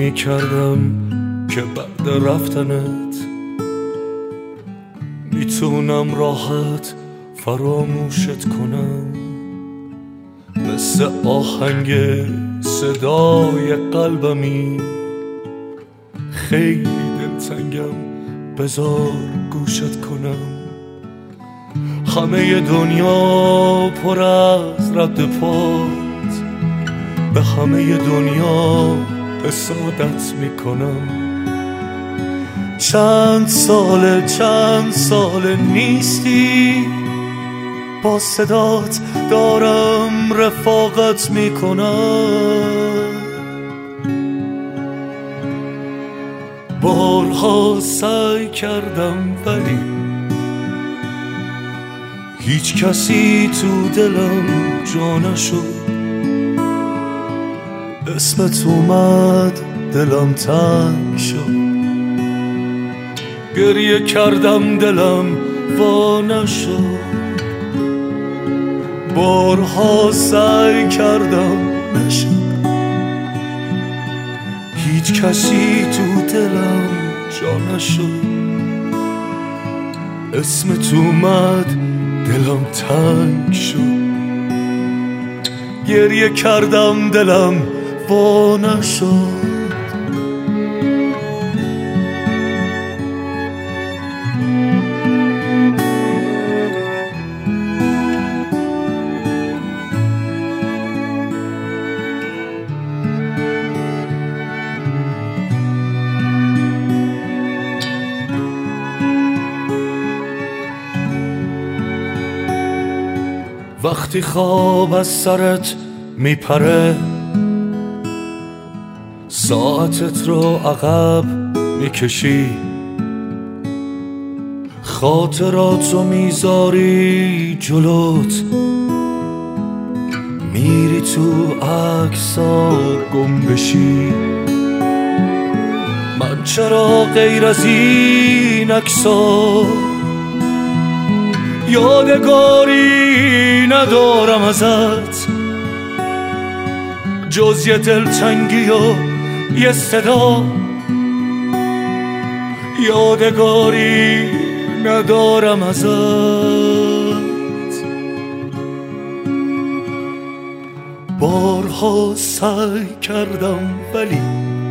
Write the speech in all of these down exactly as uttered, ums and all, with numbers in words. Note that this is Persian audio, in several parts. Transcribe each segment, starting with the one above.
می کردم که بعد رفتنت میتونم راحت فراموشت کنم، مثل آهنگ صدای قلبمی خیلی دلتنگم، بذار گوشت کنم. همه دنیا پر از رد پات، به همه دنیا حسادت میکنم. چند ساله چند ساله نیستی، با صدات دارم رفاقت میکنم. بارها سعی کردم ولی هیچ کسی تو دلم جا نشد. اسمت اومد دلم تنگ شد، گریه کردم دلم وا نشد. بارها سعی کردم نشد، هیچ کسی تو دلم جا نشد. اسمت اومد دلم تنگ شد، گریه کردم دلم وا نشد. وقتی خواب از سرت میپره، ساعتت رو عقب میکشی، خاطراتو میذاری جلوت، میری تو عکس‌ها گم بشی. من چرا غیر از این عکس‌ها یادگاری ندارم ازت، جز یه دلتنگی و یه صدا. یادگاری ندارم ازت. بارها سعی کردم ولی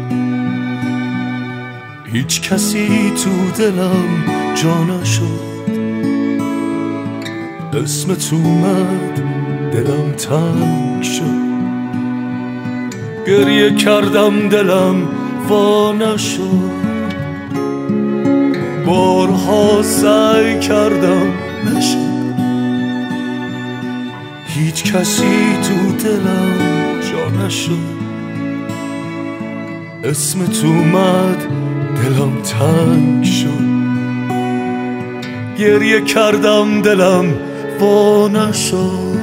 هیچ کسی تو دلم جا نشد. اسمت اومد دلم تنگ شد، گریه کردم دلم وا نشد. بارها سعی کردم نشد، هیچ کسی تو دلم جا نشد. اسمت اومد دلم تنگ شد، گریه کردم دلم وا نشد.